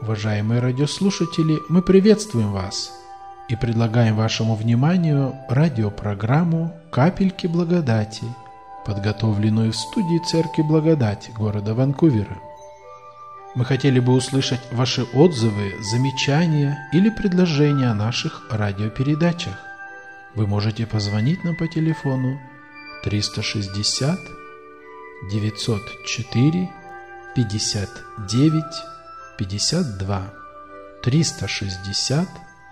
Уважаемые радиослушатели, мы приветствуем вас и предлагаем вашему вниманию радиопрограмму «Капельки благодати», подготовленную в студии Церкви Благодать города Ванкувера. Мы хотели бы услышать ваши отзывы, замечания или предложения о наших радиопередачах. Вы можете позвонить нам по телефону 360 904 59 52 360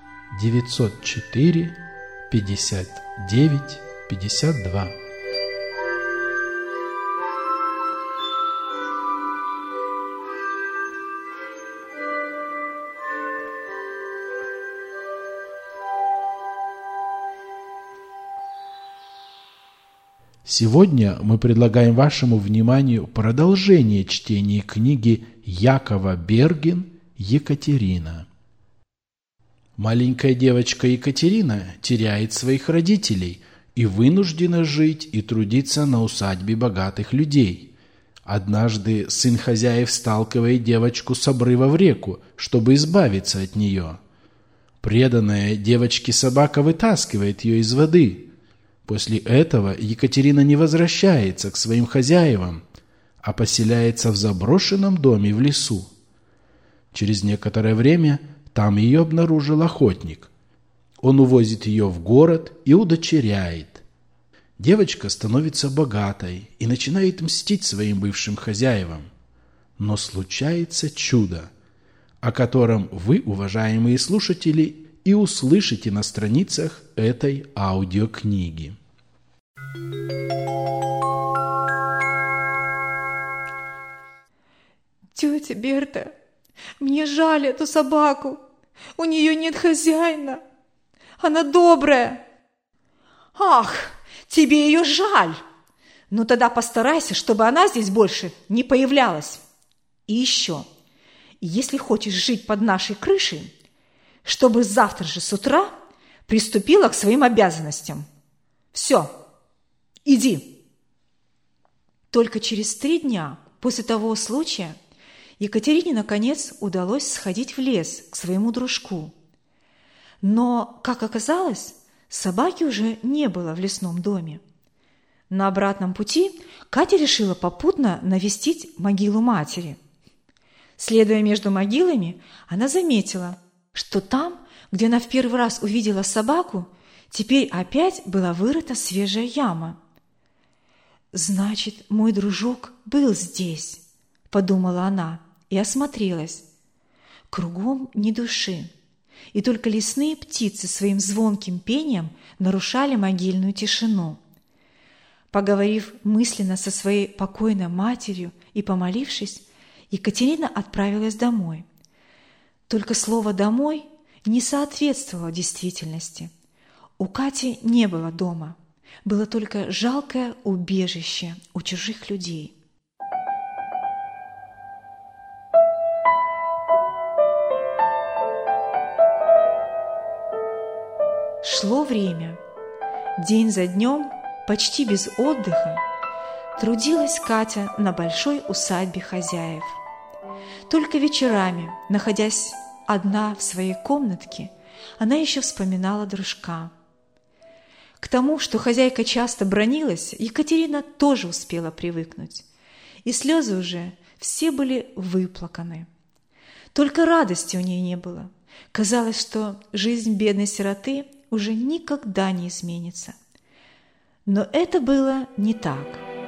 904 59 52. Сегодня мы предлагаем вашему вниманию продолжение чтения книги Якова Берген «Екатерина». Маленькая девочка Екатерина теряет своих родителей и вынуждена жить и трудиться на усадьбе богатых людей. Однажды сын хозяев сталкивает девочку с обрыва в реку, чтобы избавиться от нее. Преданная девочке собака вытаскивает ее из воды. После этого Екатерина не возвращается к своим хозяевам, а поселяется в заброшенном доме в лесу. Через некоторое время там ее обнаружил охотник. Он увозит ее в город и удочеряет. Девочка становится богатой и начинает мстить своим бывшим хозяевам. Но случается чудо, о котором вы, уважаемые слушатели, и услышите на страницах этой аудиокниги. Тетя Берта, мне жаль эту собаку. У нее нет хозяина. Она добрая. Ах, тебе ее жаль. Ну тогда постарайся, чтобы она здесь больше не появлялась. И еще, если хочешь жить под нашей крышей, чтобы завтра же с утра приступила к своим обязанностям. Все, иди. Только через 3 дня после того случая Екатерине, наконец, удалось сходить в лес к своему дружку. Но, как оказалось, собаки уже не было в лесном доме. На обратном пути Катя решила попутно навестить могилу матери. Следуя между могилами, она заметила, что там, где она в первый раз увидела собаку, теперь опять была вырыта свежая яма. «Значит, мой дружок был здесь», – подумала она и осмотрелась. Кругом ни души, и только лесные птицы своим звонким пением нарушали могильную тишину. Поговорив мысленно со своей покойной матерью и помолившись, Екатерина отправилась домой. Только слово «домой» не соответствовало действительности. У Кати не было дома, было только жалкое убежище у чужих людей. Шло время. День за днем, почти без отдыха, трудилась Катя на большой усадьбе хозяев. Только вечерами, находясь одна в своей комнатке, она еще вспоминала дружка. К тому, что хозяйка часто бранилась, Екатерина тоже успела привыкнуть, и слезы уже все были выплаканы. Только радости у нее не было. Казалось, что жизнь бедной сироты уже никогда не изменится. Но это было не так.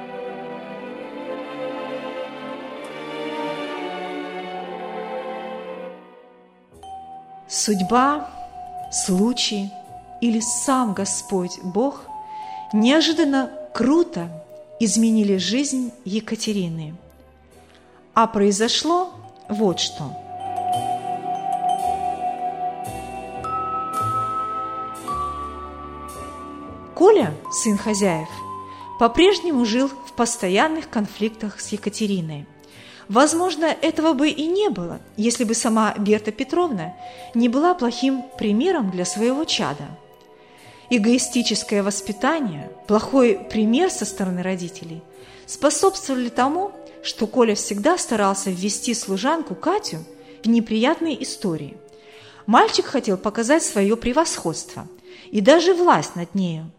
Судьба, случай или сам Господь Бог неожиданно круто изменили жизнь Екатерины. А произошло вот что. Коля, сын хозяев, по-прежнему жил в постоянных конфликтах с Екатериной. Возможно, этого бы и не было, если бы сама Берта Петровна не была плохим примером для своего чада. Эгоистическое воспитание, плохой пример со стороны родителей способствовали тому, что Коля всегда старался ввести служанку Катю в неприятные истории. Мальчик хотел показать свое превосходство и даже власть над нею.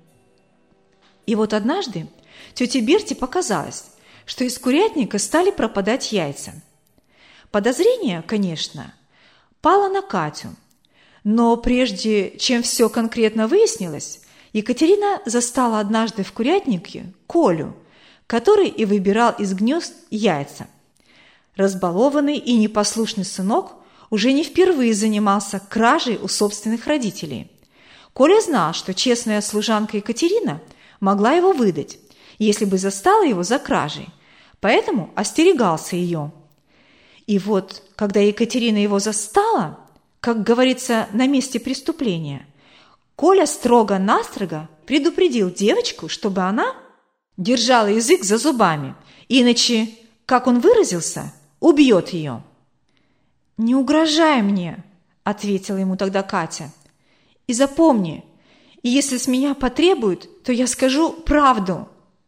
И вот однажды тете Берте показалось, что из курятника стали пропадать яйца. Подозрение, конечно, пало на Катю, но прежде чем все конкретно выяснилось, Екатерина застала однажды в курятнике Колю, который и выбирал из гнезд яйца. Разбалованный и непослушный сынок уже не впервые занимался кражей у собственных родителей. Коля знал, что честная служанка Екатерина могла его выдать, если бы застала его за кражей, поэтому остерегался ее. И вот, когда Екатерина его застала, как говорится, на месте преступления, Коля строго-настрого предупредил девочку, чтобы она держала язык за зубами, иначе, как он выразился, убьет ее. «Не угрожай мне», – ответила ему тогда Катя. «И запомни, если с меня потребуют, то я скажу правду».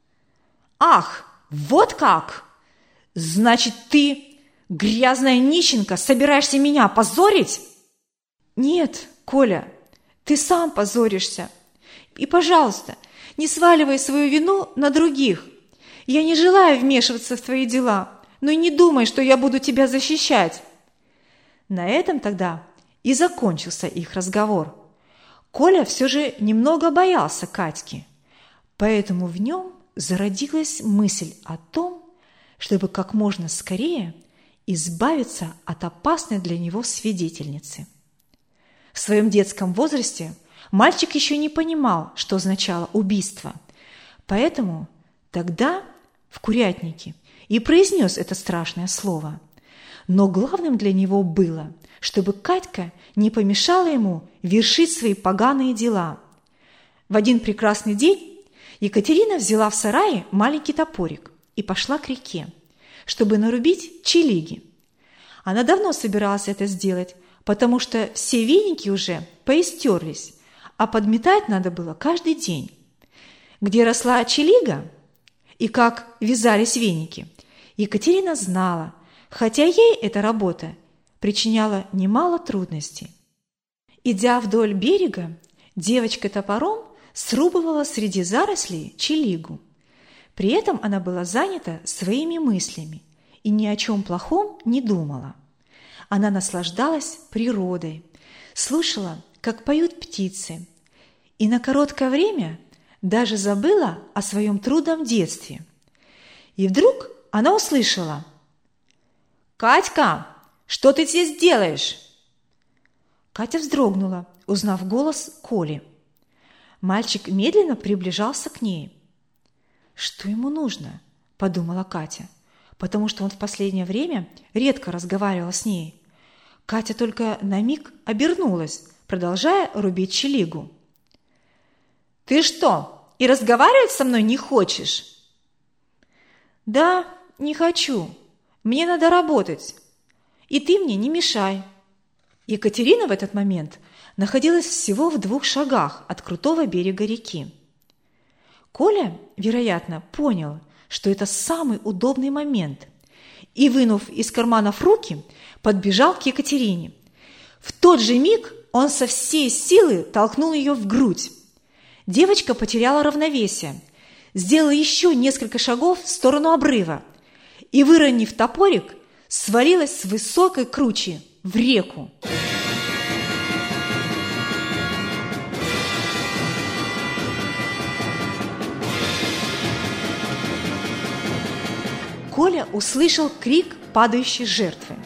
«Ах, вот как! Значит, ты, грязная нищенка, собираешься меня позорить?» «Нет, Коля, ты сам позоришься. И, пожалуйста, не сваливай свою вину на других. Я не желаю вмешиваться в твои дела, но и не думай, что я буду тебя защищать». На этом тогда и закончился их разговор. Коля все же немного боялся Катьки, поэтому в нем зародилась мысль о том, чтобы как можно скорее избавиться от опасной для него свидетельницы. В своем детском возрасте мальчик еще не понимал, что означало убийство, поэтому тогда в курятнике и произнес это страшное слово. Но главным для него было, чтобы Катька не помешала ему вершить свои поганые дела. В один прекрасный день Екатерина взяла в сарае маленький топорик и пошла к реке, чтобы нарубить челиги. Она давно собиралась это сделать, потому что все веники уже поистерлись, а подметать надо было каждый день. Где росла челига и как вязались веники, Екатерина знала, хотя ей эта работа причиняла немало трудностей. Идя вдоль берега, девочка топором срубывала среди зарослей челигу. При этом она была занята своими мыслями и ни о чем плохом не думала. Она наслаждалась природой, слушала, как поют птицы, и на короткое время даже забыла о своем трудном детстве. И вдруг она услышала: «Катька, что ты здесь делаешь?» Катя вздрогнула, узнав голос Коли. Мальчик медленно приближался к ней. «Что ему нужно?» – подумала Катя, потому что он в последнее время редко разговаривал с ней. Катя только на миг обернулась, продолжая рубить челигу. «Ты что, и разговаривать со мной не хочешь?» «Да, не хочу. Мне надо работать, и ты мне не мешай». Екатерина в этот момент находилась всего в 2 шагах от крутого берега реки. Коля, вероятно, понял, что это самый удобный момент, и, вынув из карманов руки, подбежал к Екатерине. В тот же миг он со всей силы толкнул ее в грудь. Девочка потеряла равновесие, сделала еще несколько шагов в сторону обрыва и, выронив топорик, свалилась с высокой кручи в реку. Коля услышал крик падающей жертвы.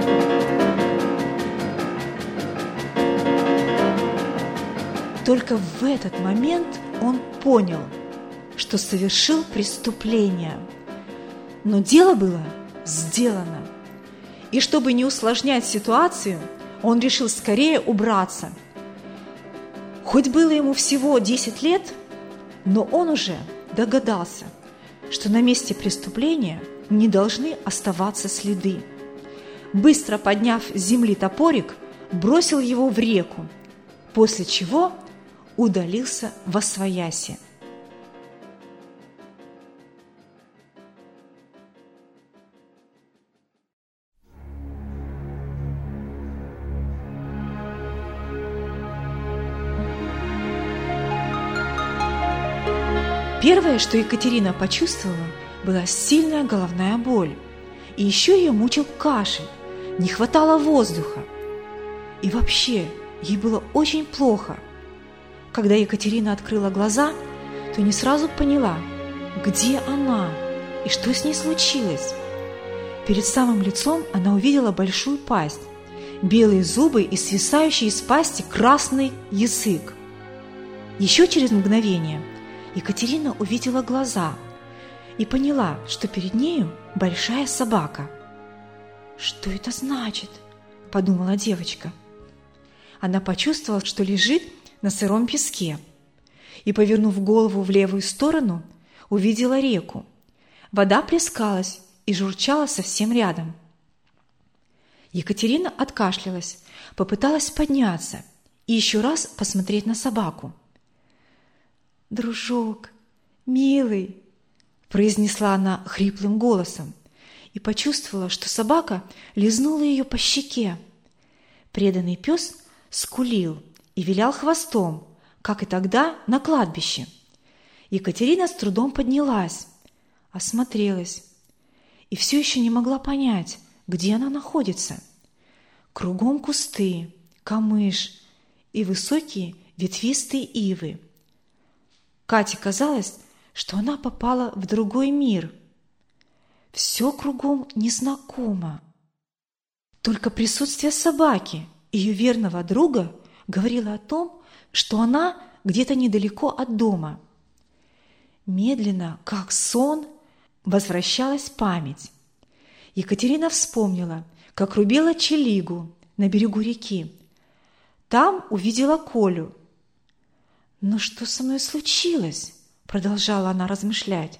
Только в этот момент он понял, что совершил преступление. Но дело было сделано. И чтобы не усложнять ситуацию, он решил скорее убраться. Хоть было ему всего 10 лет, но он уже догадался, что на месте преступления не должны оставаться следы. Быстро подняв с земли топорик, бросил его в реку, после чего удалился восвояси. Первое, что Екатерина почувствовала, была сильная головная боль. И еще ее мучил кашель, не хватало воздуха. И вообще, ей было очень плохо. Когда Екатерина открыла глаза, то не сразу поняла, где она и что с ней случилось. Перед самым лицом она увидела большую пасть, белые зубы и свисающий из пасти красный язык. Еще через мгновение Екатерина увидела глаза и поняла, что перед нею большая собака. «Что это значит?» – подумала девочка. Она почувствовала, что лежит на сыром песке, и, повернув голову в левую сторону, увидела реку. Вода плескалась и журчала совсем рядом. Екатерина откашлялась, попыталась подняться и еще раз посмотреть на собаку. «Дружок, милый!» – произнесла она хриплым голосом и почувствовала, что собака лизнула ее по щеке. Преданный пес скулил и вилял хвостом, как и тогда на кладбище. Екатерина с трудом поднялась, осмотрелась и все еще не могла понять, где она находится. Кругом кусты, камыш и высокие ветвистые ивы. Кате казалось, что она попала в другой мир. Все кругом незнакомо. Только присутствие собаки, ее верного друга, говорило о том, что она где-то недалеко от дома. Медленно, как сон, возвращалась память. Екатерина вспомнила, как рубила челигу на берегу реки. Там увидела Колю. «Но что со мной случилось?» – продолжала она размышлять.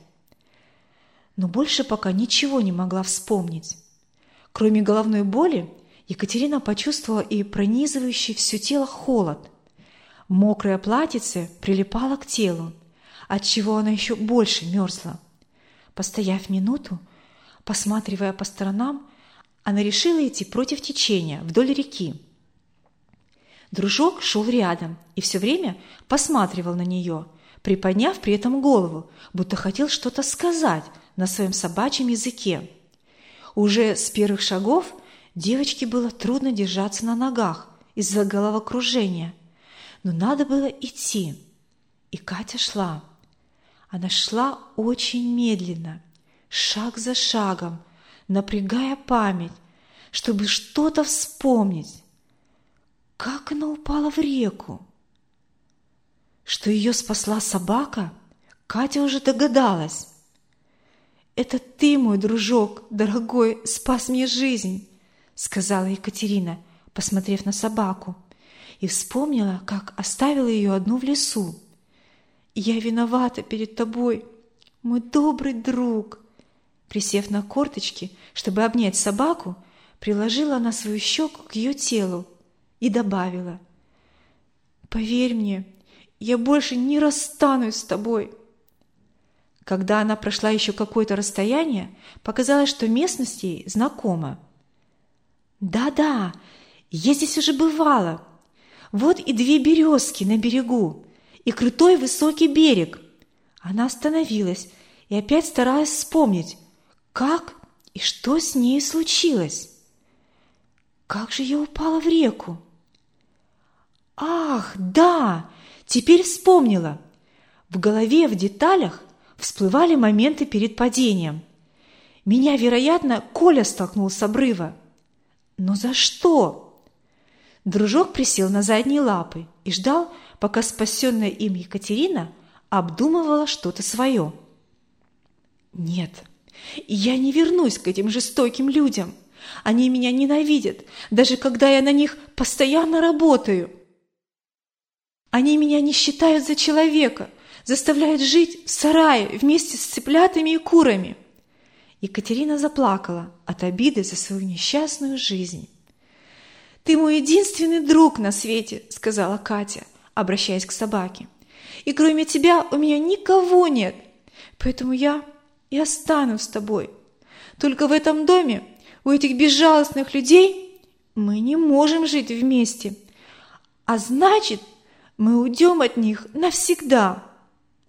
Но больше пока ничего не могла вспомнить. Кроме головной боли, Екатерина почувствовала и пронизывающий все тело холод. Мокрое платьице прилипало к телу, отчего она еще больше мерзла. Постояв минуту, посматривая по сторонам, она решила идти против течения вдоль реки. Дружок шел рядом и все время посматривал на нее, приподняв при этом голову, будто хотел что-то сказать на своем собачьем языке. Уже с первых шагов девочке было трудно держаться на ногах из-за головокружения, но надо было идти. И Катя шла. Она шла очень медленно, шаг за шагом, напрягая память, чтобы что-то вспомнить. Как она упала в реку? Что ее спасла собака, Катя уже догадалась. «Это ты, мой дружок, дорогой, спас мне жизнь», — сказала Екатерина, посмотрев на собаку, и вспомнила, как оставила ее одну в лесу. «Я виновата перед тобой, мой добрый друг». Присев на корточки, чтобы обнять собаку, приложила она свою щеку к ее телу и добавила: «Поверь мне, я больше не расстанусь с тобой». Когда она прошла еще какое-то расстояние, показалось, что местность ей знакома. «Да-да, я здесь уже бывала. Вот и 2 березки на берегу, и крутой высокий берег». Она остановилась и опять старалась вспомнить, как и что с ней случилось. Как же я упала в реку? Ах, да, теперь вспомнила. В голове в деталях всплывали моменты перед падением. Меня, вероятно, Коля столкнул с обрыва. Но за что? Дружок присел на задние лапы и ждал, пока спасенная им Екатерина обдумывала что-то свое. «Нет, я не вернусь к этим жестоким людям. Они меня ненавидят, даже когда я на них постоянно работаю. Они меня не считают за человека, заставляют жить в сарае вместе с цыплятами и курами». Екатерина заплакала от обиды за свою несчастную жизнь. «Ты мой единственный друг на свете», — сказала Катя, обращаясь к собаке. «И кроме тебя у меня никого нет, поэтому я и останусь с тобой. Только в этом доме, у этих безжалостных людей, мы не можем жить вместе, а значит, мы уйдем от них навсегда».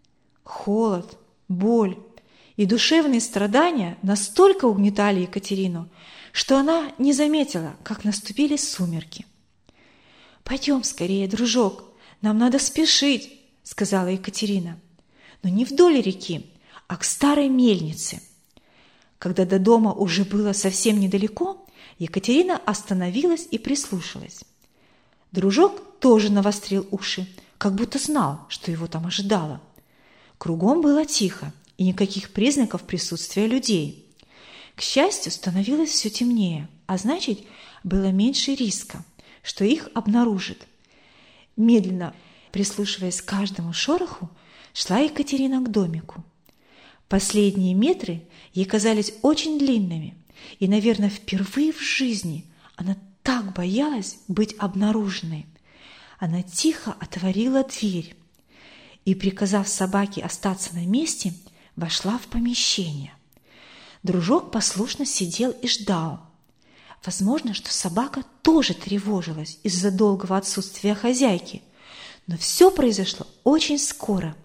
Холод, боль и душевные страдания настолько угнетали Екатерину, что она не заметила, как наступили сумерки. «Пойдем скорее, дружок, нам надо спешить», — сказала Екатерина. «Но не вдоль реки, а к старой мельнице». Когда до дома уже было совсем недалеко, Екатерина остановилась и прислушалась. Дружок тоже навострил уши, как будто знал, что его там ожидало. Кругом было тихо и никаких признаков присутствия людей. К счастью, становилось все темнее, а значит, было меньше риска, что их обнаружат. Медленно, прислушиваясь к каждому шороху, шла Екатерина к домику. Последние метры ей казались очень длинными, и, наверное, впервые в жизни она так боялась быть обнаруженной. Она тихо отворила дверь и, приказав собаке остаться на месте, вошла в помещение. Дружок послушно сидел и ждал. Возможно, что собака тоже тревожилась из-за долгого отсутствия хозяйки, но все произошло очень скоро.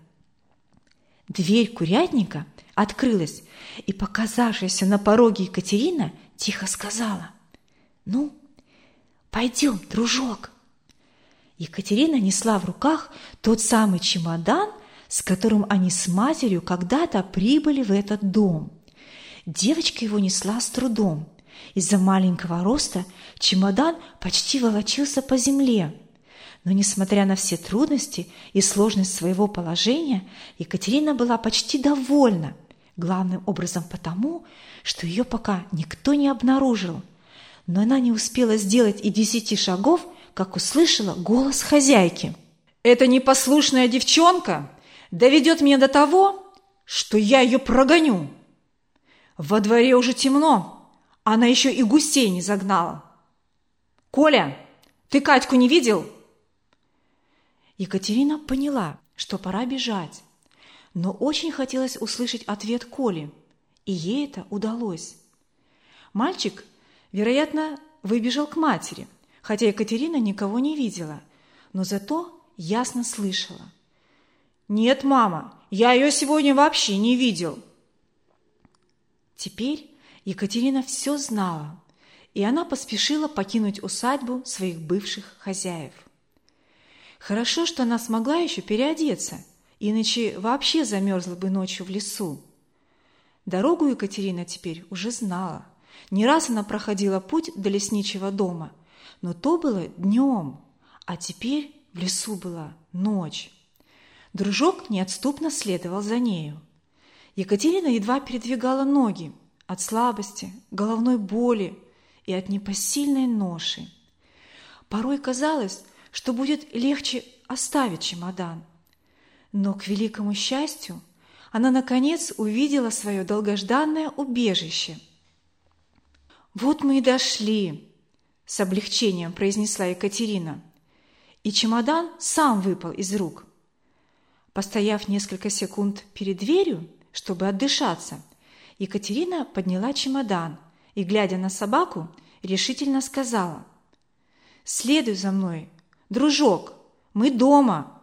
Дверь курятника открылась, и показавшаяся на пороге Екатерина тихо сказала: «Ну, пойдем, дружок». Екатерина несла в руках тот самый чемодан, с которым они с матерью когда-то прибыли в этот дом. Девочка его несла с трудом. Из-за маленького роста чемодан почти волочился по земле. Но, несмотря на все трудности и сложность своего положения, Екатерина была почти довольна, главным образом потому, что ее пока никто не обнаружил. Но она не успела сделать и 10 шагов, как услышала голос хозяйки. «Эта непослушная девчонка доведет меня до того, что я ее прогоню. Во дворе уже темно, она еще и гусей не загнала. Коля, ты Катьку не видел?» Екатерина поняла, что пора бежать, но очень хотелось услышать ответ Коли, и ей это удалось. Мальчик, вероятно, выбежал к матери, хотя Екатерина никого не видела, но зато ясно слышала. «Нет, мама, я ее сегодня вообще не видел». Теперь Екатерина все знала, и она поспешила покинуть усадьбу своих бывших хозяев. Хорошо, что она смогла еще переодеться, иначе вообще замерзла бы ночью в лесу. Дорогу Екатерина теперь уже знала. Не раз она проходила путь до лесничьего дома, но то было днем, а теперь в лесу была ночь. Дружок неотступно следовал за нею. Екатерина едва передвигала ноги от слабости, головной боли и от непосильной ноши. Порой казалось, что будет легче оставить чемодан. Но, к великому счастью, она, наконец, увидела свое долгожданное убежище. «Вот мы и дошли», — с облегчением произнесла Екатерина, и чемодан сам выпал из рук. Постояв несколько секунд перед дверью, чтобы отдышаться, Екатерина подняла чемодан и, глядя на собаку, решительно сказала: «Следуй за мной, дружок, мы дома».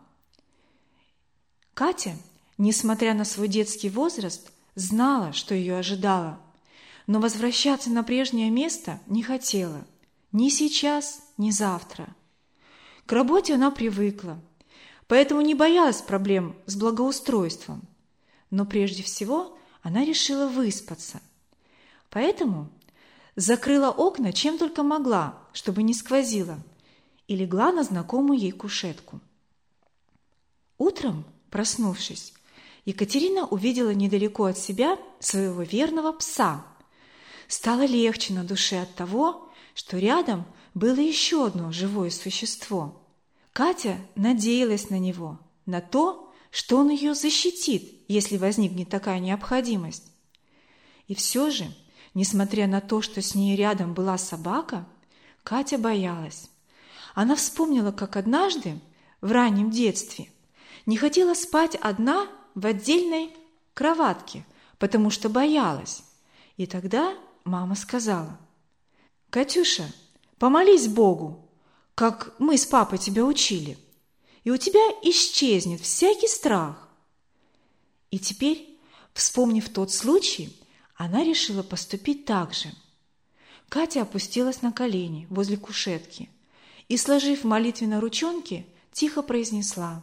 Катя, несмотря на свой детский возраст, знала, что ее ожидало, но возвращаться на прежнее место не хотела, ни сейчас, ни завтра. К работе она привыкла, поэтому не боялась проблем с благоустройством, но прежде всего она решила выспаться. Поэтому закрыла окна чем только могла, чтобы не сквозило, и легла на знакомую ей кушетку. Утром, проснувшись, Екатерина увидела недалеко от себя своего верного пса. Стало легче на душе от того, что рядом было еще одно живое существо. Катя надеялась на него, на то, что он ее защитит, если возникнет такая необходимость. И все же, несмотря на то, что с ней рядом была собака, Катя боялась. Она вспомнила, как однажды, в раннем детстве, не хотела спать одна в отдельной кроватке, потому что боялась. И тогда мама сказала: «Катюша, помолись Богу, как мы с папой тебя учили, и у тебя исчезнет всякий страх». И теперь, вспомнив тот случай, она решила поступить так же. Катя опустилась на колени возле кушетки и, сложив молитвенно ручонки, тихо произнесла: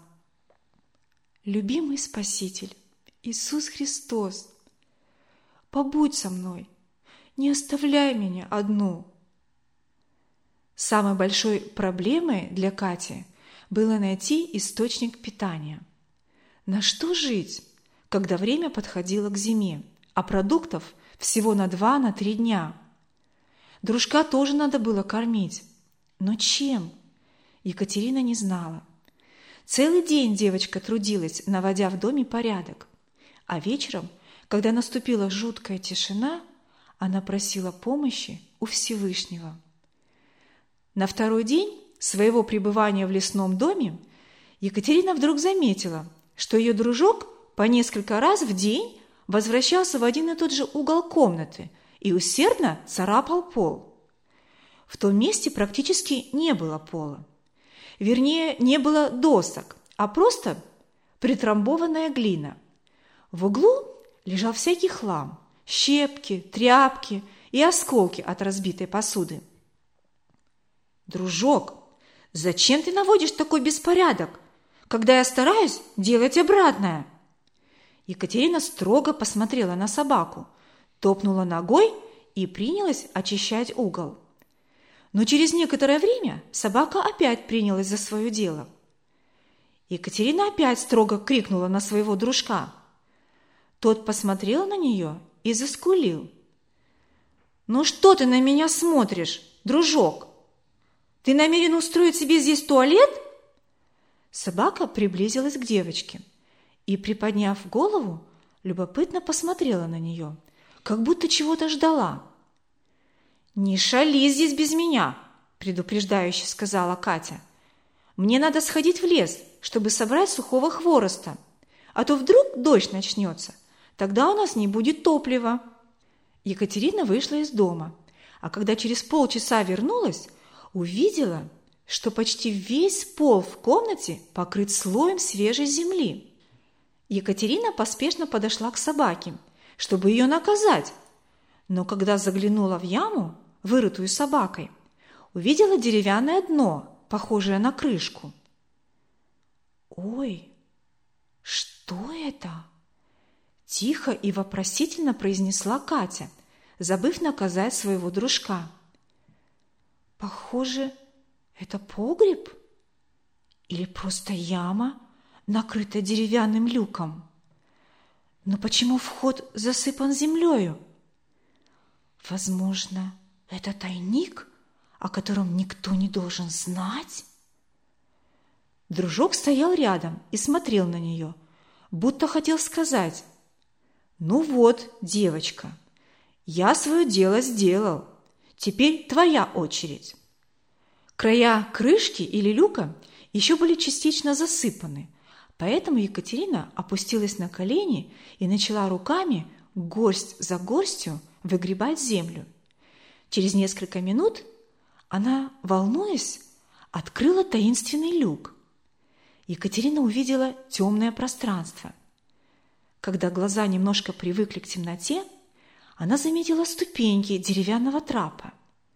«Любимый Спаситель, Иисус Христос, побудь со мной, не оставляй меня одну». Самой большой проблемой для Кати было найти источник питания. На что жить, когда время подходило к зиме, а продуктов всего на 2-3 дня? Дружка тоже надо было кормить. Но чем? Екатерина не знала. Целый день девочка трудилась, наводя в доме порядок. А вечером, когда наступила жуткая тишина, она просила помощи у Всевышнего. На второй день своего пребывания в лесном доме Екатерина вдруг заметила, что ее дружок по несколько раз в день возвращался в один и тот же угол комнаты и усердно царапал пол. В том месте практически не было пола. Вернее, не было досок, а просто притрамбованная глина. В углу лежал всякий хлам – щепки, тряпки и осколки от разбитой посуды. «Дружок, зачем ты наводишь такой беспорядок, когда я стараюсь делать обратное?» Екатерина строго посмотрела на собаку, топнула ногой и принялась очищать угол. Но через некоторое время собака опять принялась за свое дело. Екатерина опять строго крикнула на своего дружка. Тот посмотрел на нее и заскулил. «Ну что ты на меня смотришь, дружок? Ты намерен устроить себе здесь туалет?» Собака приблизилась к девочке и, приподняв голову, любопытно посмотрела на нее, как будто чего-то ждала. «Не шали здесь без меня», – предупреждающе сказала Катя. «Мне надо сходить в лес, чтобы собрать сухого хвороста, а то вдруг дождь начнется, тогда у нас не будет топлива». Екатерина вышла из дома, а когда через полчаса вернулась, увидела, что почти весь пол в комнате покрыт слоем свежей земли. Екатерина поспешно подошла к собаке, чтобы ее наказать, но когда заглянула в яму, вырытую собакой, увидела деревянное дно, похожее на крышку. «Ой, что это?» – тихо и вопросительно произнесла Катя, забыв наказать своего дружка. «Похоже, это погреб? Или просто яма, накрытая деревянным люком? Но почему вход засыпан землею? Возможно, это тайник, о котором никто не должен знать?» Дружок стоял рядом и смотрел на нее, будто хотел сказать: «Ну вот, девочка, я свое дело сделал, теперь твоя очередь». Края крышки или люка еще были частично засыпаны, поэтому Екатерина опустилась на колени и начала руками горсть за горстью выгребать землю. Через несколько минут она, волнуясь, открыла таинственный люк. Екатерина увидела темное пространство. Когда глаза немножко привыкли к темноте, она заметила ступеньки деревянного трапа.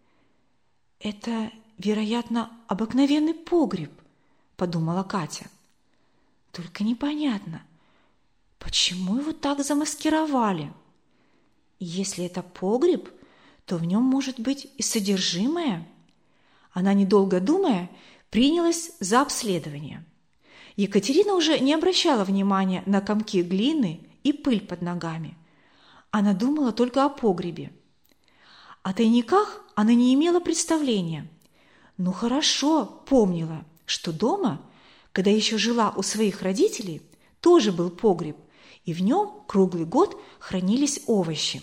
«Это, вероятно, обыкновенный погреб», – подумала Катя. «Только непонятно, почему его так замаскировали? Если это погреб, то в нем может быть и содержимое». Она, недолго думая, принялась за обследование. Екатерина уже не обращала внимания на комки глины и пыль под ногами. Она думала только о погребе. О тайниках она не имела представления, но хорошо помнила, что дома, когда еще жила у своих родителей, тоже был погреб, и в нем круглый год хранились овощи.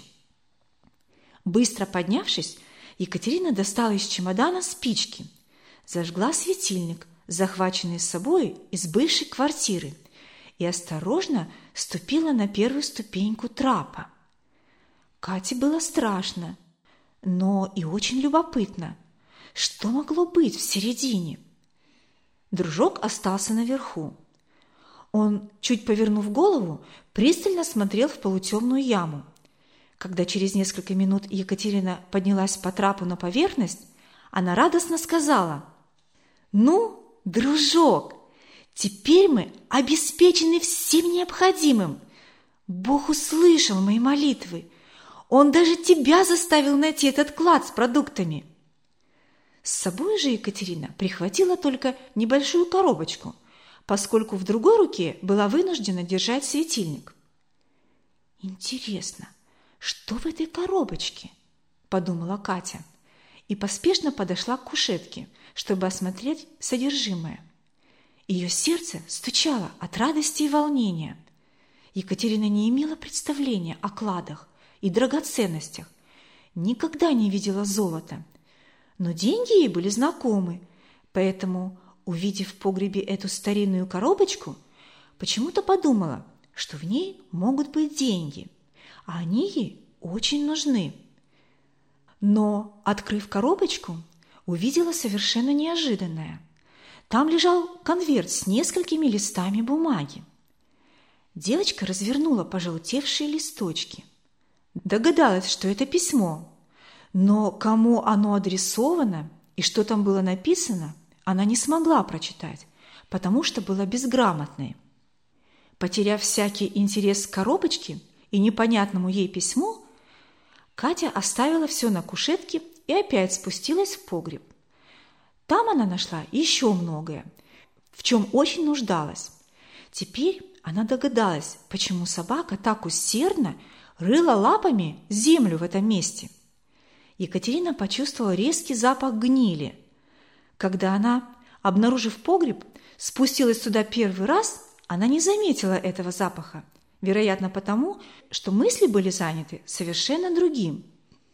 Быстро поднявшись, Екатерина достала из чемодана спички, зажгла светильник, захваченный с собой из бывшей квартиры, и осторожно ступила на первую ступеньку трапа. Кате было страшно, но и очень любопытно, что могло быть в середине. Дружок остался наверху. Он, чуть повернув голову, пристально смотрел в полутемную яму. Когда через несколько минут Екатерина поднялась по трапу на поверхность, она радостно сказала: «Ну, дружок, теперь мы обеспечены всем необходимым. Бог услышал мои молитвы. Он даже тебя заставил найти этот клад с продуктами». С собой же Екатерина прихватила только небольшую коробочку, поскольку в другой руке была вынуждена держать светильник. «Интересно, что в этой коробочке?» – подумала Катя и поспешно подошла к кушетке, чтобы осмотреть содержимое. Ее сердце стучало от радости и волнения. Екатерина не имела представления о кладах и драгоценностях, никогда не видела золота, но деньги ей были знакомы, поэтому, увидев в погребе эту старинную коробочку, почему-то подумала, что в ней могут быть деньги, а они ей очень нужны. Но, открыв коробочку, увидела совершенно неожиданное. Там лежал конверт с несколькими листами бумаги. Девочка развернула пожелтевшие листочки. Догадалась, что это письмо, но кому оно адресовано и что там было написано, она не смогла прочитать, потому что была безграмотной. Потеряв всякий интерес к коробочке и непонятному ей письму, Катя оставила все на кушетке и опять спустилась в погреб. Там она нашла еще многое, в чем очень нуждалась. Теперь она догадалась, почему собака так усердно рыла лапами землю в этом месте. Екатерина почувствовала резкий запах гнили. Когда она, обнаружив погреб, спустилась туда первый раз, она не заметила этого запаха, вероятно потому, что мысли были заняты совершенно другим.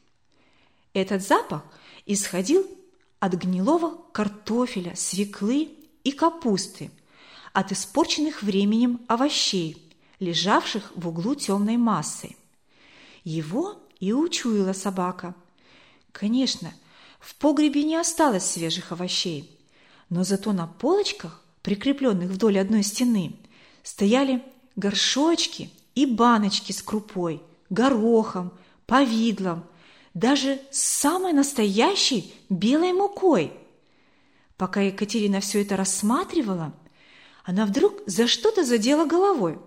Этот запах исходил от гнилого картофеля, свеклы и капусты, от испорченных временем овощей, лежавших в углу темной массой. Его и учуяла собака. Конечно, в погребе не осталось свежих овощей, но зато на полочках, прикрепленных вдоль одной стены, стояли горшочки и баночки с крупой, горохом, повидлом, даже с самой настоящей белой мукой. Пока Екатерина все это рассматривала, она вдруг за что-то задела головой.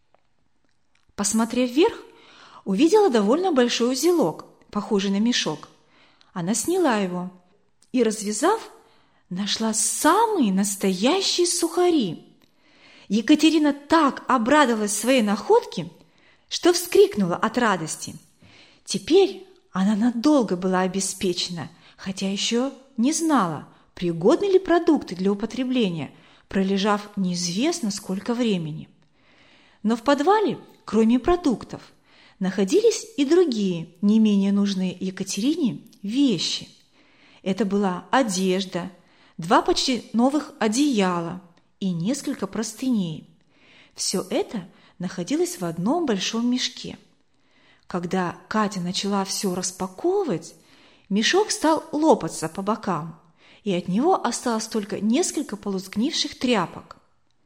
Посмотрев вверх, увидела довольно большой узелок, похожий на мешок. Она сняла его и, развязав, нашла самые настоящие сухари. Екатерина так обрадовалась своей находке, что вскрикнула от радости. Теперь она надолго была обеспечена, хотя еще не знала, пригодны ли продукты для употребления, пролежав неизвестно сколько времени. Но в подвале, кроме продуктов, находились и другие, не менее нужные Екатерине, вещи. Это была одежда, 2 почти новых одеяла и несколько простыней. Все это находилось в одном большом мешке. Когда Катя начала все распаковывать, мешок стал лопаться по бокам, и от него осталось только несколько полусгнивших тряпок.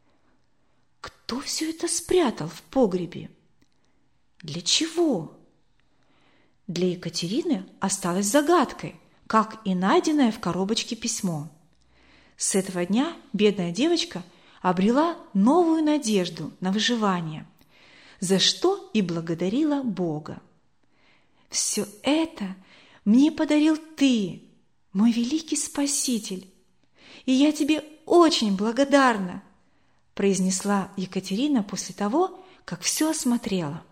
Кто все это спрятал в погребе? Для чего? Для Екатерины осталось загадкой, как и найденное в коробочке письмо. С этого дня бедная девочка обрела новую надежду на выживание, за что и благодарила Бога. «Все это мне подарил Ты, мой великий Спаситель, и я Тебе очень благодарна», произнесла Екатерина после того, как все осмотрела.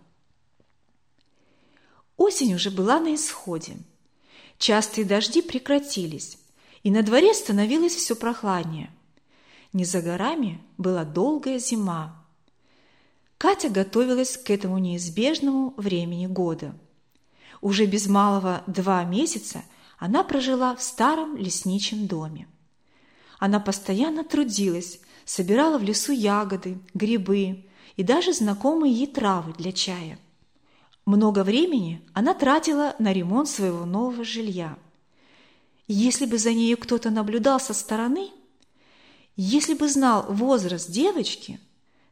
Осень уже была на исходе. Частые дожди прекратились, и на дворе становилось все прохладнее. Не за горами была долгая зима. Катя готовилась к этому неизбежному времени года. Уже без малого 2 месяца она прожила в старом лесничьем доме. Она постоянно трудилась, собирала в лесу ягоды, грибы и даже знакомые ей травы для чая. Много времени она тратила на ремонт своего нового жилья. Если бы за нею кто-то наблюдал со стороны, если бы знал возраст девочки,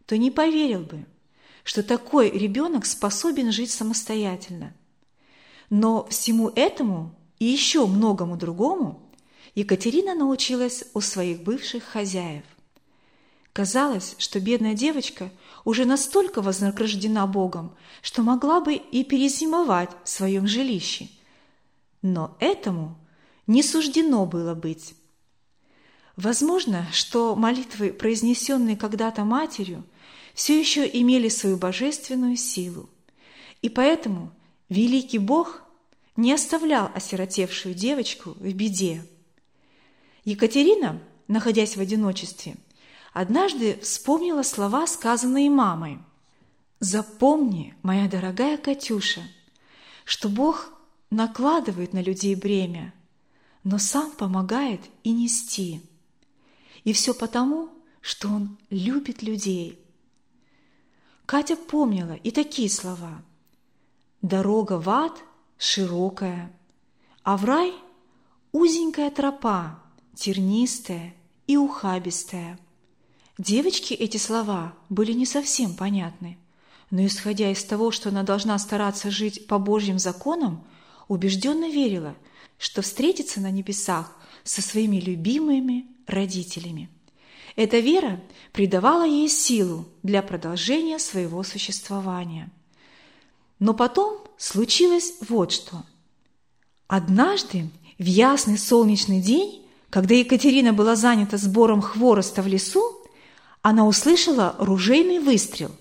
то не поверил бы, что такой ребенок способен жить самостоятельно. Но всему этому и еще многому другому Екатерина научилась у своих бывших хозяев. Казалось, что бедная девочка уже настолько вознаграждена Богом, что могла бы и перезимовать в своем жилище. Но этому не суждено было быть. Возможно, что молитвы, произнесенные когда-то матерью, все еще имели свою божественную силу. И поэтому великий Бог не оставлял осиротевшую девочку в беде. Екатерина, находясь в одиночестве, однажды вспомнила слова, сказанные мамой. «Запомни, моя дорогая Катюша, что Бог накладывает на людей бремя, но сам помогает и нести. И все потому, что Он любит людей». Катя помнила и такие слова. «Дорога в ад широкая, а в рай узенькая тропа, тернистая и ухабистая». Девочке эти слова были не совсем понятны, но, исходя из того, что она должна стараться жить по Божьим законам, убежденно верила, что встретится на небесах со своими любимыми родителями. Эта вера придавала ей силу для продолжения своего существования. Но потом случилось вот что. Однажды, в ясный солнечный день, когда Екатерина была занята сбором хвороста в лесу, она услышала ружейный выстрел.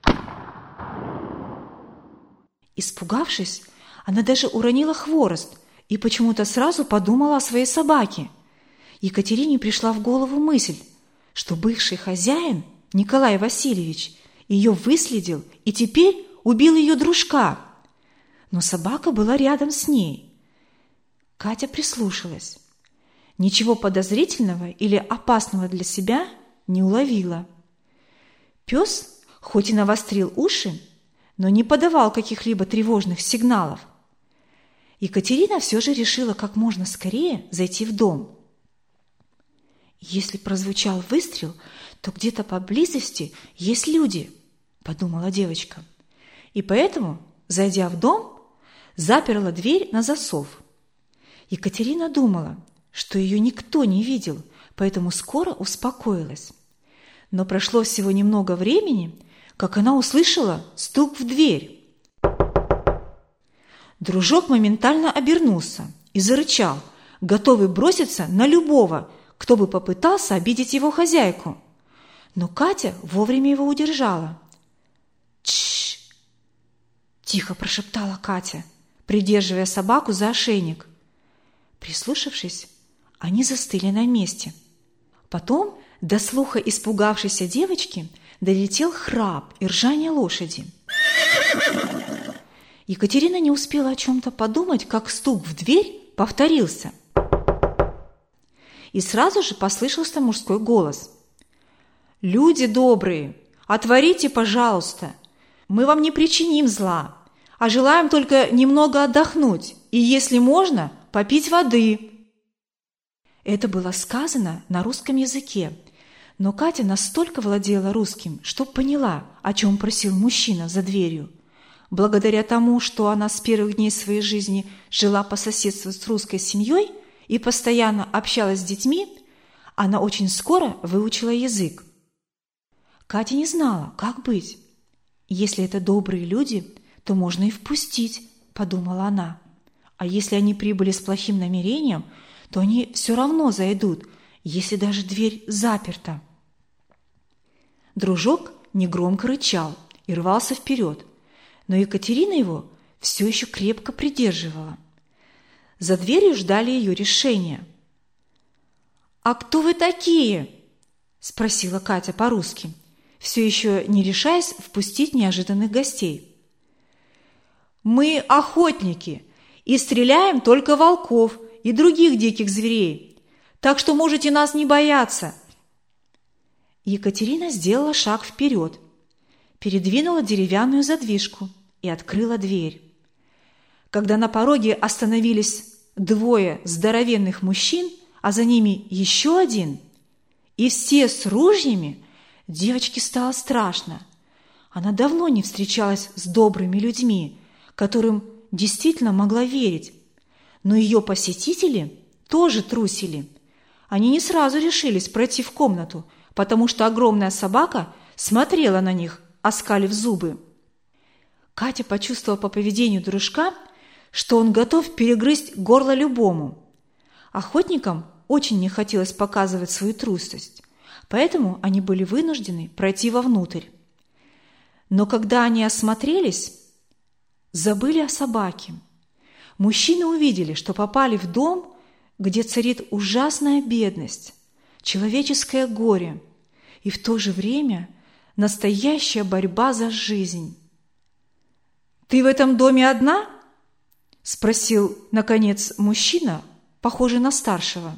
Испугавшись, она даже уронила хворост и почему-то сразу подумала о своей собаке. Екатерине пришла в голову мысль, что бывший хозяин, Николай Васильевич, ее выследил и теперь убил ее дружка. Но собака была рядом с ней. Катя прислушалась. Ничего подозрительного или опасного для себя не уловила. Пес, хоть и навострил уши, но не подавал каких-либо тревожных сигналов. Екатерина все же решила как можно скорее зайти в дом. «Если прозвучал выстрел, то где-то поблизости есть люди», – подумала девочка. И поэтому, зайдя в дом, заперла дверь на засов. Екатерина думала, что ее никто не видел, поэтому скоро успокоилась. Но прошло всего немного времени, как она услышала стук в дверь. Дружок моментально обернулся и зарычал, готовый броситься на любого, кто бы попытался обидеть его хозяйку. Но Катя вовремя его удержала. «Тш!» – тихо прошептала Катя, придерживая собаку за ошейник. Прислушавшись, они застыли на месте. Потом до слуха испугавшейся девочки долетел храп и ржание лошади. Екатерина не успела о чем-то подумать, как стук в дверь повторился. И сразу же послышался мужской голос. «Люди добрые, отворите, пожалуйста. Мы вам не причиним зла, а желаем только немного отдохнуть и, если можно, попить воды». Это было сказано на русском языке, но Катя настолько владела русским, что поняла, о чем просил мужчина за дверью. Благодаря тому, что она с первых дней своей жизни жила по соседству с русской семьей и постоянно общалась с детьми, она очень скоро выучила язык. Катя не знала, как быть. «Если это добрые люди, то можно и впустить», – подумала она. «А если они прибыли с плохим намерением, то они все равно зайдут, если даже дверь заперта». Дружок негромко рычал и рвался вперед, но Екатерина его все еще крепко придерживала. За дверью ждали ее решения. «А кто вы такие?» – спросила Катя по-русски, все еще не решаясь впустить неожиданных гостей. «Мы охотники и стреляем только волков и других диких зверей, так что можете нас не бояться». Екатерина сделала шаг вперед, передвинула деревянную задвижку и открыла дверь. Когда на пороге остановились двое здоровенных мужчин, а за ними еще один, и все с ружьями, Девочке стало страшно. Она давно не встречалась с добрыми людьми, которым действительно могла верить. Но ее посетители тоже трусили. Они не сразу решились пройти в комнату, потому что огромная собака смотрела на них, оскалив зубы. Катя почувствовала по поведению дружка, что он готов перегрызть горло любому. Охотникам очень не хотелось показывать свою трусость, поэтому они были вынуждены пройти вовнутрь. Но когда они осмотрелись, забыли о собаке. Мужчины увидели, что попали в дом, где царит ужасная бедность, человеческое горе и в то же время настоящая борьба за жизнь. «Ты в этом доме одна?» – спросил, наконец, мужчина, похожий на старшего.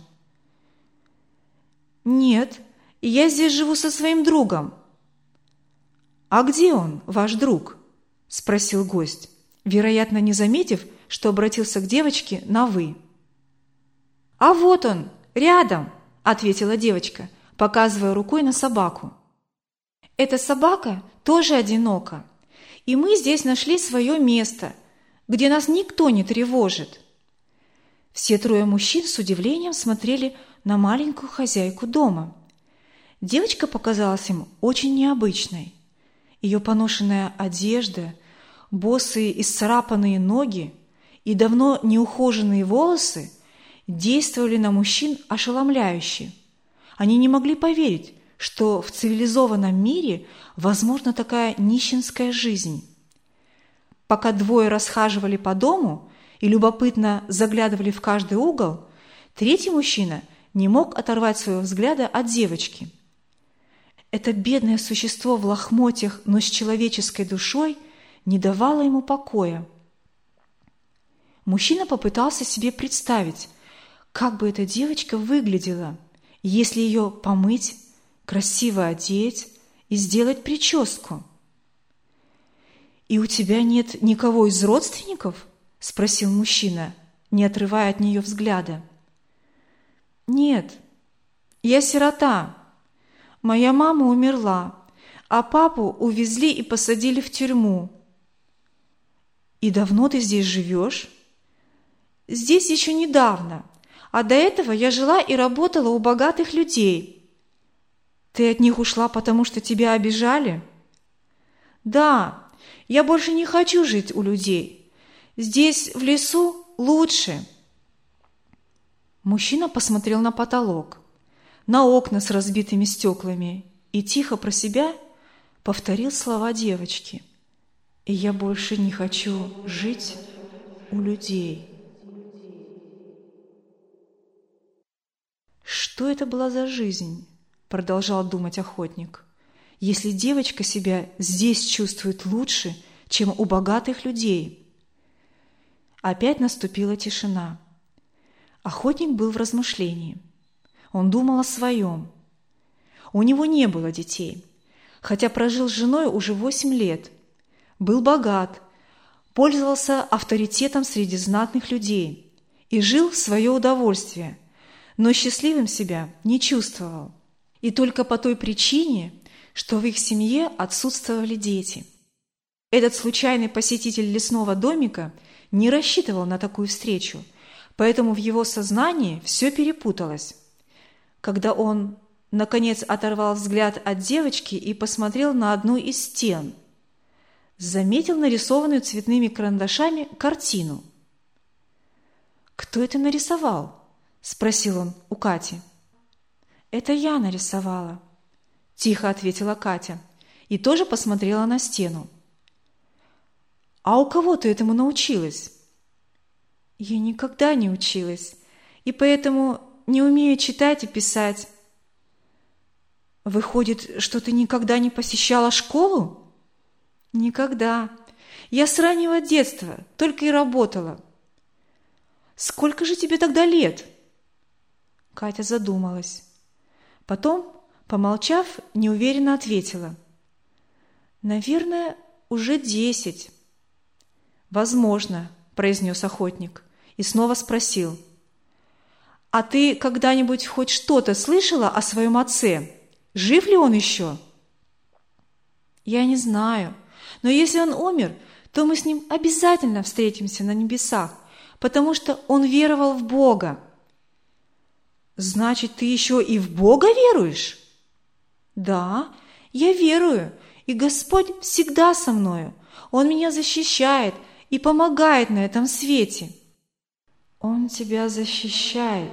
«Нет, я здесь живу со своим другом». «А где он, ваш друг?» – спросил гость, вероятно, не заметив, что обратился к девочке на «вы». «А вот он, рядом», – ответила девочка, показывая рукой на собаку. «Эта собака тоже одинока, и мы здесь нашли свое место, где нас никто не тревожит». Все трое мужчин с удивлением смотрели на маленькую хозяйку дома. Девочка показалась им очень необычной. Ее поношенная одежда, босые исцарапанные ноги и давно неухоженные волосы действовали на мужчин ошеломляюще. Они не могли поверить, что в цивилизованном мире возможна такая нищенская жизнь. Пока двое расхаживали по дому и любопытно заглядывали в каждый угол, третий мужчина не мог оторвать своего взгляда от девочки. Это бедное существо в лохмотьях, но с человеческой душой, не давало ему покоя. Мужчина попытался себе представить, как бы эта девочка выглядела, если ее помыть, красиво одеть и сделать прическу. «И у тебя нет никого из родственников?» – спросил мужчина, не отрывая от нее взгляда. «Нет, я сирота. Моя мама умерла, а папу увезли и посадили в тюрьму». «И давно ты здесь живешь?» «Здесь еще недавно, а до этого я жила и работала у богатых людей». «Ты от них ушла, потому что тебя обижали?» «Да, я больше не хочу жить у людей. Здесь, в лесу, лучше». Мужчина посмотрел на потолок, на окна с разбитыми стеклами и тихо про себя повторил слова девочки. «И я больше не хочу жить у людей». «Что это была за жизнь?» – продолжал думать охотник. «Если девочка себя здесь чувствует лучше, чем у богатых людей». Опять наступила тишина. Охотник был в размышлении. Он думал о своем. У него не было детей, хотя прожил с женой уже 8 лет. Был богат, пользовался авторитетом среди знатных людей и жил в свое удовольствие, но счастливым себя не чувствовал. И только по той причине, что в их семье отсутствовали дети. Этот случайный посетитель лесного домика не рассчитывал на такую встречу, поэтому в его сознании все перепуталось. Когда он, наконец, оторвал взгляд от девочки и посмотрел на одну из стен, заметил нарисованную цветными карандашами картину. «Кто это нарисовал?» – спросил он у Кати. «Это я нарисовала», – тихо ответила Катя и тоже посмотрела на стену. «А у кого ты этому научилась?» «Я никогда не училась, и поэтому не умею читать и писать». «Выходит, что ты никогда не посещала школу?» «Никогда. Я с раннего детства только и работала». «Сколько же тебе тогда лет?» Катя задумалась. Потом, помолчав, неуверенно ответила. «Наверное, уже 10». «Возможно», – произнес охотник и снова спросил. «А ты когда-нибудь хоть что-то слышала о своем отце? Жив ли он еще?» Я не знаю, но если он умер, то мы с ним обязательно встретимся на небесах, потому что он веровал в Бога. Значит, ты еще и в Бога веруешь? Да, я верую, и Господь всегда со мною. Он меня защищает и помогает на этом свете. Он тебя защищает,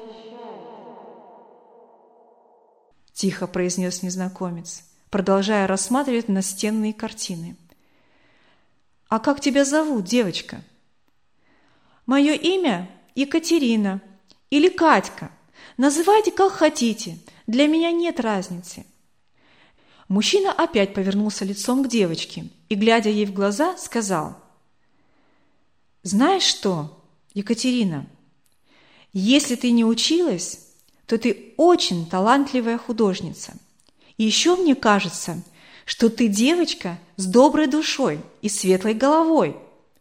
тихо произнес незнакомец, продолжая рассматривать настенные картины. А как тебя зовут, девочка? Мое имя Екатерина или Катька. Называйте как хотите, для меня нет разницы. Мужчина опять повернулся лицом к девочке и, глядя ей в глаза, сказал: «Знаешь что, Екатерина, если ты не училась, то ты очень талантливая художница. И еще мне кажется, что ты девочка с доброй душой и светлой головой».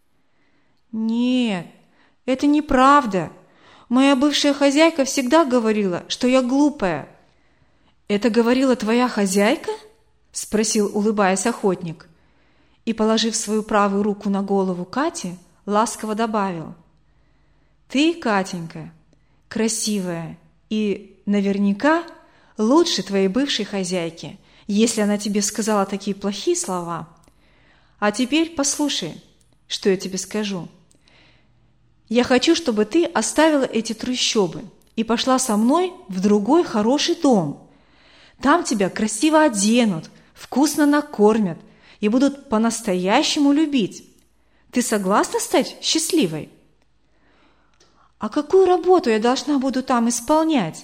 «Нет, это неправда. Моя бывшая хозяйка всегда говорила, что я глупая». «Это говорила твоя хозяйка?» – спросил, улыбаясь, охотник. И, положив свою правую руку на голову Кати, ласково добавил: «Ты, Катенька, красивая и наверняка лучше твоей бывшей хозяйки, если она тебе сказала такие плохие слова. А теперь послушай, что я тебе скажу. Я хочу, чтобы ты оставила эти трущобы и пошла со мной в другой хороший дом. Там тебя красиво оденут, вкусно накормят и будут по-настоящему любить. Ты согласна стать счастливой?» «А какую работу я должна буду там исполнять?»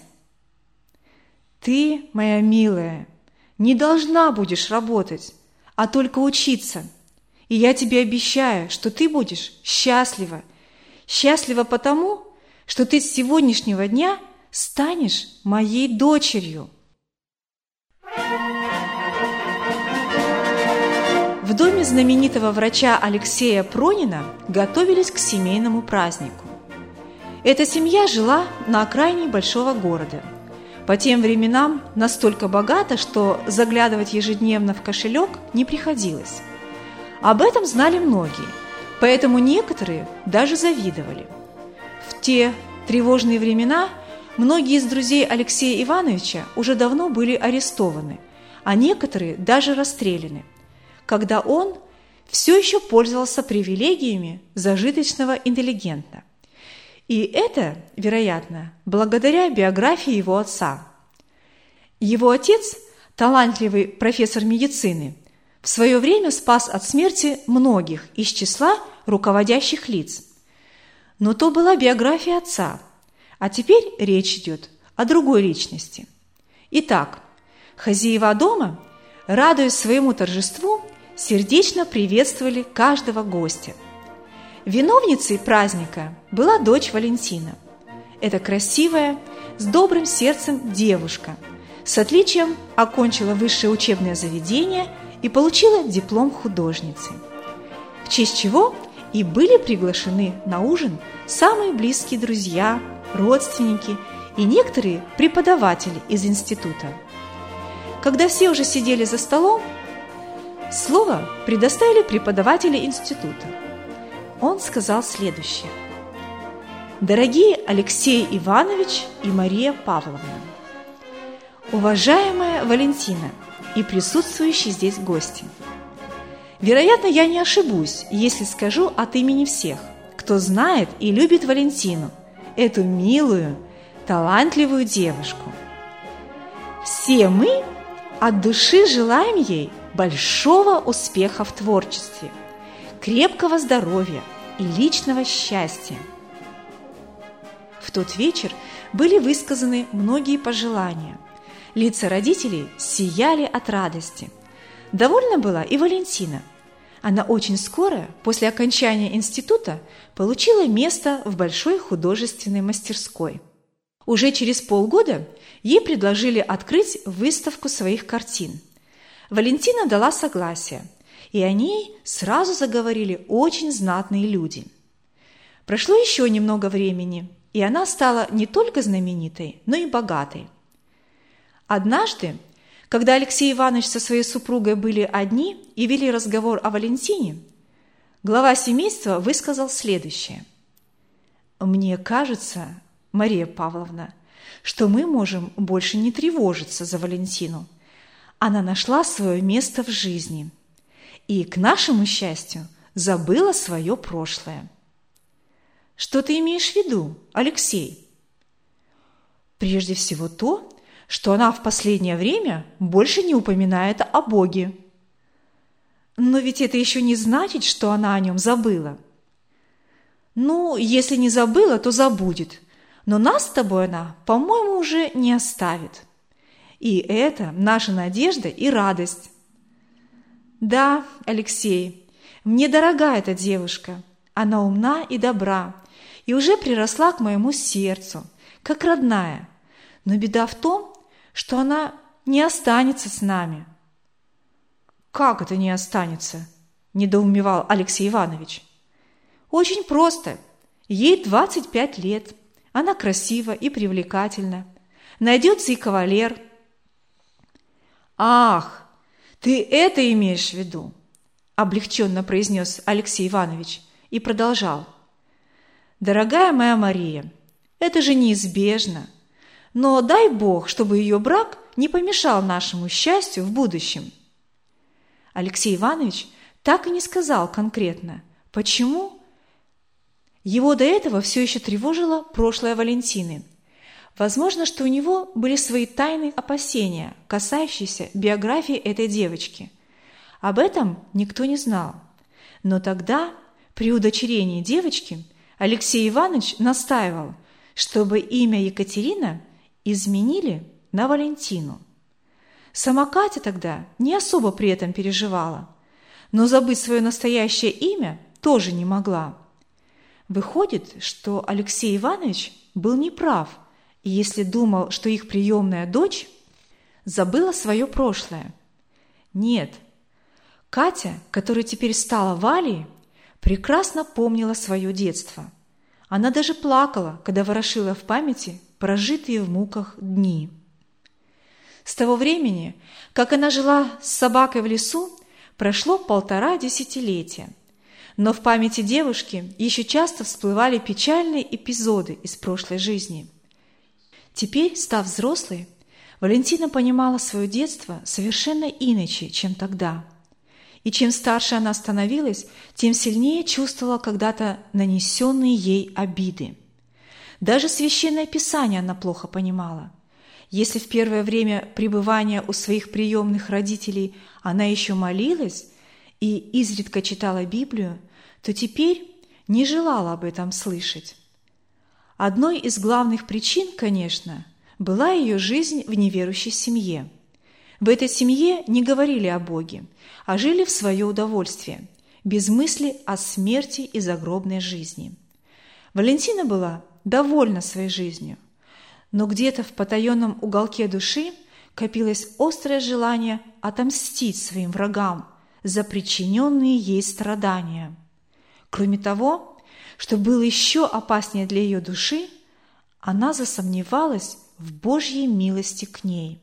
«Ты, моя милая, не должна будешь работать, а только учиться. И я тебе обещаю, что ты будешь счастлива. Счастлива потому, что ты с сегодняшнего дня станешь моей дочерью». В доме знаменитого врача Алексея Пронина готовились к семейному празднику. Эта семья жила на окраине большого города. По тем временам настолько богата, что заглядывать ежедневно в кошелек не приходилось. Об этом знали многие, поэтому некоторые даже завидовали. В те тревожные времена многие из друзей Алексея Ивановича уже давно были арестованы, а некоторые даже расстреляны, когда он все еще пользовался привилегиями зажиточного интеллигента. И это, вероятно, благодаря биографии его отца. Его отец, талантливый профессор медицины, в свое время спас от смерти многих из числа руководящих лиц. Но то была биография отца, а теперь речь идет о другой личности. Итак, хозяева дома, радуясь своему торжеству, сердечно приветствовали каждого гостя. Виновницей праздника была дочь Валентина. Эта красивая, с добрым сердцем девушка с отличием окончила высшее учебное заведение и получила диплом художницы, в честь чего и были приглашены на ужин самые близкие друзья, родственники и некоторые преподаватели из института. Когда все уже сидели за столом, слово предоставили преподаватели института. Он сказал следующее: «Дорогие Алексей Иванович и Мария Павловна, уважаемая Валентина и присутствующие здесь гости, вероятно, я не ошибусь, если скажу от имени всех, кто знает и любит Валентину, эту милую, талантливую девушку. Все мы от души желаем ей большого успеха в творчестве, крепкого здоровья и личного счастья». В тот вечер были высказаны многие пожелания. Лица родителей сияли от радости. Довольна была и Валентина. Она очень скоро, после окончания института, получила место в большой художественной мастерской. Уже через полгода ей предложили открыть выставку своих картин. Валентина дала согласие, и о ней сразу заговорили очень знатные люди. Прошло еще немного времени, и она стала не только знаменитой, но и богатой. Однажды, Когда Алексей Иванович со своей супругой были одни и вели разговор о Валентине, глава семейства высказал следующее. «Мне кажется, Мария Павловна, что мы можем больше не тревожиться за Валентину. Она нашла свое место в жизни и, к нашему счастью, забыла свое прошлое». «Что ты имеешь в виду, Алексей?» «Прежде всего то, что она в последнее время больше не упоминает о Боге». «Но ведь это еще не значит, что она о нем забыла». «Ну, если не забыла, то забудет. Но нас с тобой она, по-моему, уже не оставит. И это наша надежда и радость». «Да, Алексей, мне дорога эта девушка. Она умна и добра, и уже приросла к моему сердцу, как родная. Но беда в том, что она не останется с нами». «Как это не останется?» – недоумевал Алексей Иванович. «Очень просто. Ей 25 лет. Она красива и привлекательна. Найдется и кавалер». «Ах, ты это имеешь в виду?» – облегченно произнес Алексей Иванович и продолжал. «Дорогая моя Мария, это же неизбежно. Но дай Бог, чтобы ее брак не помешал нашему счастью в будущем». Алексей Иванович так и не сказал конкретно, почему. Его до этого все еще тревожило прошлое Валентины. Возможно, что у него были свои тайные опасения, касающиеся биографии этой девочки. Об этом никто не знал. Но тогда, при удочерении девочки, Алексей Иванович настаивал, чтобы имя Екатерина изменили на Валентину. Сама Катя тогда не особо при этом переживала, но забыть свое настоящее имя тоже не могла. Выходит, что Алексей Иванович был неправ, если думал, что их приемная дочь забыла свое прошлое. Нет, Катя, которая теперь стала Валей, прекрасно помнила свое детство. Она даже плакала, когда ворошила в памяти прожитые в муках дни. С того времени, как она жила с собакой в лесу, прошло 1,5 десятилетия. Но в памяти девушки еще часто всплывали печальные эпизоды из прошлой жизни. Теперь, став взрослой, Валентина понимала свое детство совершенно иначе, чем тогда. И чем старше она становилась, тем сильнее чувствовала когда-то нанесенные ей обиды. Даже Священное Писание она плохо понимала. Если в первое время пребывания у своих приемных родителей она еще молилась и изредка читала Библию, то теперь не желала об этом слышать. Одной из главных причин, конечно, была ее жизнь в неверующей семье. В этой семье не говорили о Боге, а жили в свое удовольствие, без мысли о смерти и загробной жизни. Валентина была довольна своей жизнью, но где-то в потаенном уголке души копилось острое желание отомстить своим врагам за причиненные ей страдания. Кроме того, что было еще опаснее для ее души, она засомневалась в Божьей милости к ней.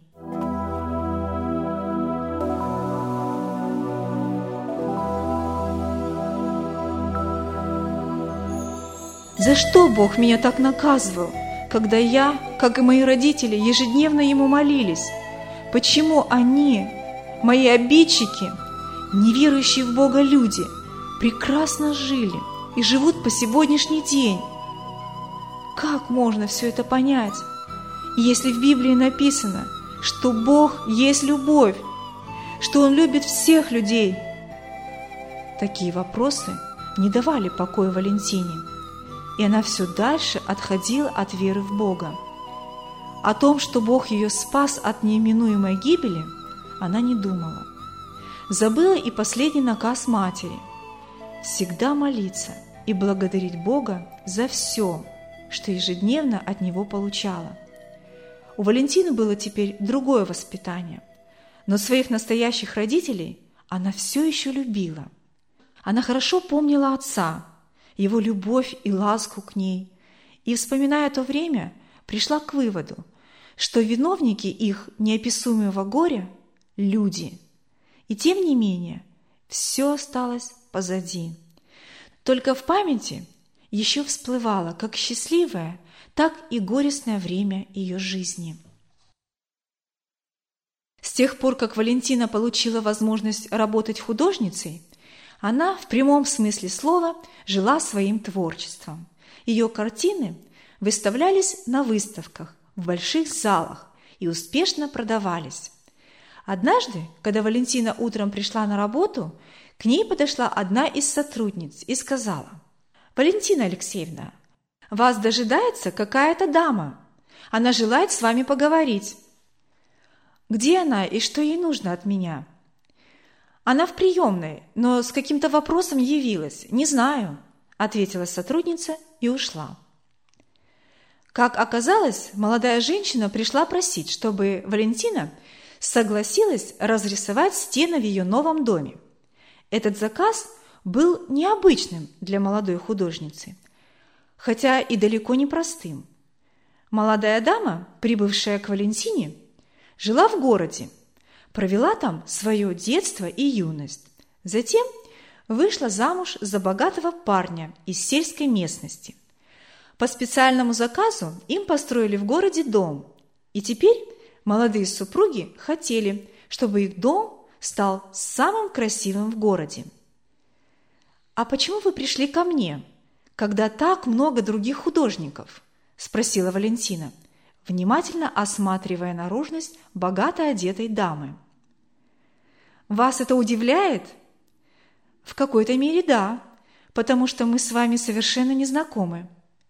За что Бог меня так наказывал, когда я, как и мои родители, ежедневно Ему молились? Почему они, мои обидчики, неверующие в Бога люди, прекрасно жили и живут по сегодняшний день? Как можно все это понять, если в Библии написано, что Бог есть любовь, что Он любит всех людей? Такие вопросы не давали покоя Валентине, и она все дальше отходила от веры в Бога. О том, что Бог ее спас от неименуемой гибели, она не думала. Забыла и последний наказ матери – всегда молиться и благодарить Бога за все, что ежедневно от Него получала. У Валентины было теперь другое воспитание, но своих настоящих родителей она все еще любила. Она хорошо помнила отца, его любовь и ласку к ней, и, вспоминая то время, пришла к выводу, что виновники их неописуемого горя – люди. И тем не менее, все осталось позади. Только в памяти еще всплывало как счастливое, так и горестное время ее жизни. С тех пор, как Валентина получила возможность работать художницей, она в прямом смысле слова жила своим творчеством. Ее картины выставлялись на выставках в больших залах и успешно продавались. Однажды, когда Валентина утром пришла на работу, к ней подошла одна из сотрудниц и сказала: «Валентина Алексеевна, вас дожидается какая-то дама. Она желает с вами поговорить». «Где она и что ей нужно от меня?» «Она в приемной, но с каким-то вопросом явилась. Не знаю», – ответила сотрудница и ушла. Как оказалось, молодая женщина пришла просить, чтобы Валентина согласилась разрисовать стены в ее новом доме. Этот заказ был необычным для молодой художницы, хотя и далеко не простым. Молодая дама, прибывшая к Валентине, жила в городе, провела там свое детство и юность. Затем вышла замуж за богатого парня из сельской местности. По специальному заказу им построили в городе дом, и теперь молодые супруги хотели, чтобы их дом стал самым красивым в городе. «А почему вы пришли ко мне, когда так много других художников?» – спросила Валентина, внимательно осматривая наружность богато одетой дамы. «Вас это удивляет?» «В какой-то мере да, потому что мы с вами совершенно не знакомы».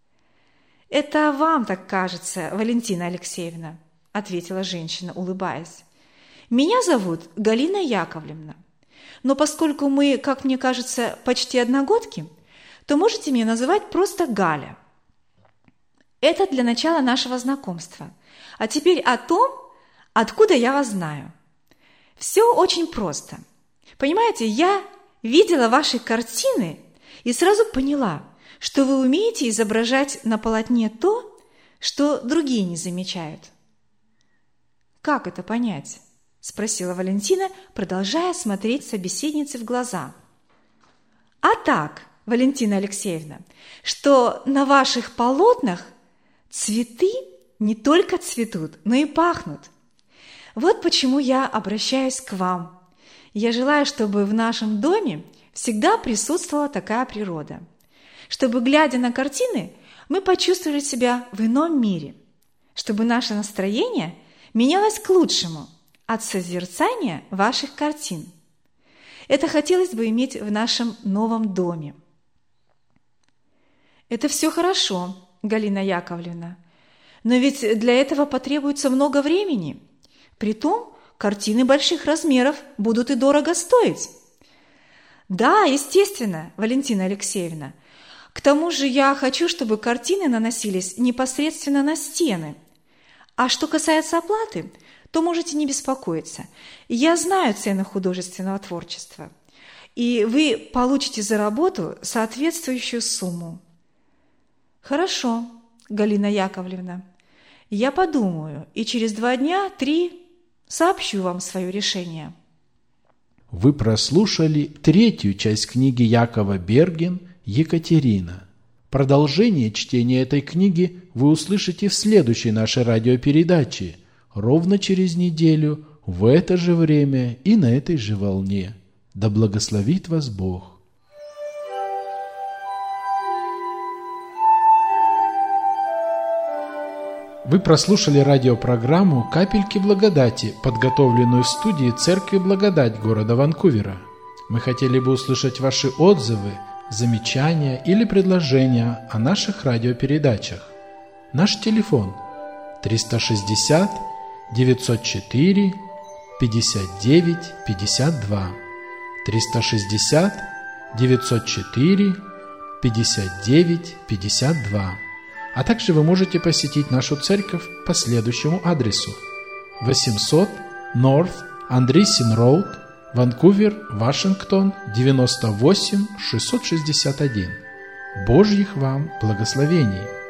«Это вам так кажется, Валентина Алексеевна», – ответила женщина, улыбаясь. «Меня зовут Галина Яковлевна, но поскольку мы, как мне кажется, почти одногодки, то можете меня называть просто Галя. Это для начала нашего знакомства. А теперь о том, откуда я вас знаю. Все очень просто. Понимаете, я видела ваши картины и сразу поняла, что вы умеете изображать на полотне то, что другие не замечают». «Как это понять?» – спросила Валентина, продолжая смотреть собеседнице в глаза. «А так, Валентина Алексеевна, что на ваших полотнах цветы не только цветут, но и пахнут. Вот почему я обращаюсь к вам. Я желаю, чтобы в нашем доме всегда присутствовала такая природа, чтобы, глядя на картины, мы почувствовали себя в ином мире, чтобы наше настроение менялось к лучшему от созерцания ваших картин. Это хотелось бы иметь в нашем новом доме». «Это все хорошо, Галина Яковлевна, но ведь для этого потребуется много времени. Притом, картины больших размеров будут и дорого стоить». «Да, естественно, Валентина Алексеевна. К тому же я хочу, чтобы картины наносились непосредственно на стены. А что касается оплаты, то можете не беспокоиться. Я знаю цены художественного творчества, и вы получите за работу соответствующую сумму». «Хорошо, Галина Яковлевна. Я подумаю, и через 2 дня, 3 сообщу вам свое решение». Вы прослушали 3-ю часть книги Якова Бергген «Екатерина». Продолжение чтения этой книги вы услышите в следующей нашей радиопередаче, ровно через неделю, в это же время и на этой же волне. Да благословит вас Бог! Вы прослушали радиопрограмму «Капельки благодати», подготовленную в студии Церкви Благодать города Ванкувера. Мы хотели бы услышать ваши отзывы, замечания или предложения о наших радиопередачах. Наш телефон 360 904 59 52 360 904 59 52. А также вы можете посетить нашу церковь по следующему адресу: 800 North Andreessen Road, Ванкувер, Вашингтон, 98 661. Божьих вам благословений!